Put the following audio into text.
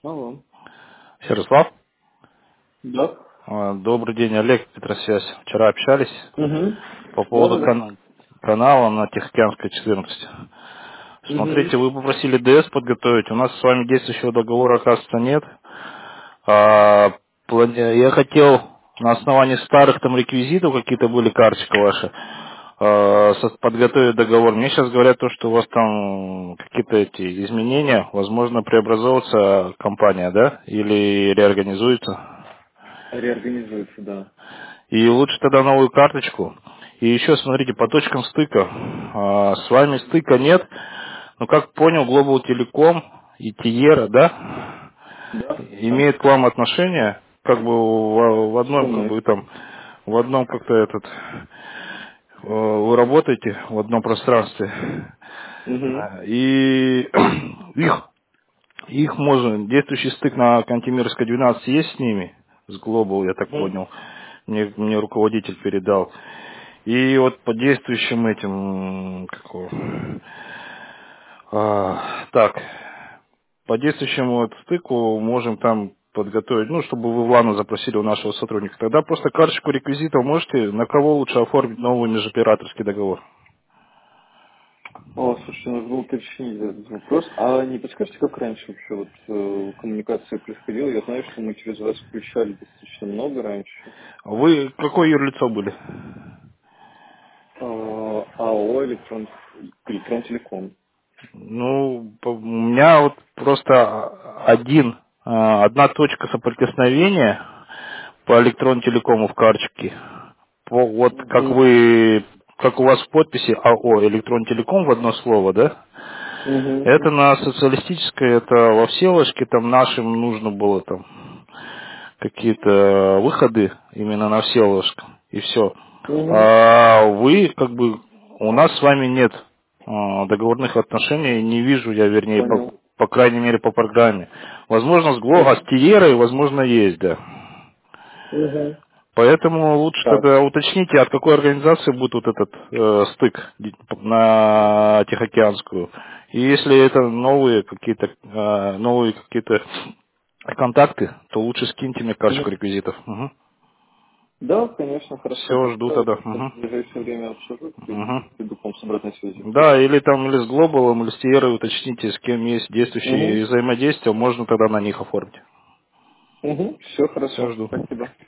Алло. Ярослав, Да. добрый день, Олег, Петросвязь. Вчера общались Угу. по Да, поводу да, да. канала на Тихоокеанской 14. Угу. Смотрите, вы попросили ДС подготовить, у нас с вами действующего договора, оказывается, нет. А, Я хотел на основании старых там реквизитов, какие-то были карточка ваши, подготовить договор. Мне сейчас говорят то, что у вас там какие-то эти изменения, возможно, преобразовывается компания, да, или реорганизуется. Реорганизуется, да. И лучше тогда новую карточку. И еще смотрите, по точкам стыка. С вами стыка нет. Но как понял, Global Telecom и Тиера, да, Да? Да? имеют к вам отношение, как бы в Со одном, как мной. бы там, в одном как-то вы работаете в одном пространстве. Угу. И их можно, действующий стык на Кантемировской 12 есть с ними, с Global, я так Угу. понял. Мне руководитель передал. И вот по действующим этим, так, по действующему вот стыку можем там подготовить, ну, чтобы вы в ЛАНу запросили у нашего сотрудника. Тогда просто карточку реквизитов можете, на кого лучше оформить новый межоператорский договор. О, слушайте, нужно было уточнить этот вопрос. А не подскажете, как раньше вообще вот коммуникация происходила? Я знаю, что мы через вас включали достаточно много раньше. Вы какое юрлицо были? АО Электрон Телеком. Ну, у меня вот просто одна точка соприкосновения по электрон-телекому в карточке. Вот Угу. как у вас в подписи АО электрон-телеком в одно слово, да? Угу. Это на социалистической, это во Всеволожске, там нашим нужно было там какие-то выходы именно на Всеволожском, и все. Угу. А вы, как бы, у нас с вами нет договорных отношений, не вижу я, вернее, Понял. по крайней мере, по программе. Возможно, с Угу. Тиерой, возможно, есть, да. Угу. Поэтому лучше Так. тогда уточните, от какой организации будет вот этот стык на Тихоокеанскую. И если это новые какие-то контакты, то лучше скиньте мне Угу. карточку реквизитов. Да, конечно, хорошо. Все, жду Тогда тогда. как-то в ближайшее время обсужу и Мгм. приду к вам с обратной связью. Да, или там или с Глобалом, или с Тиерой уточните, с кем есть Угу. действующие взаимодействия, можно тогда на них оформить. Угу. Все Все, хорошо. жду. Спасибо.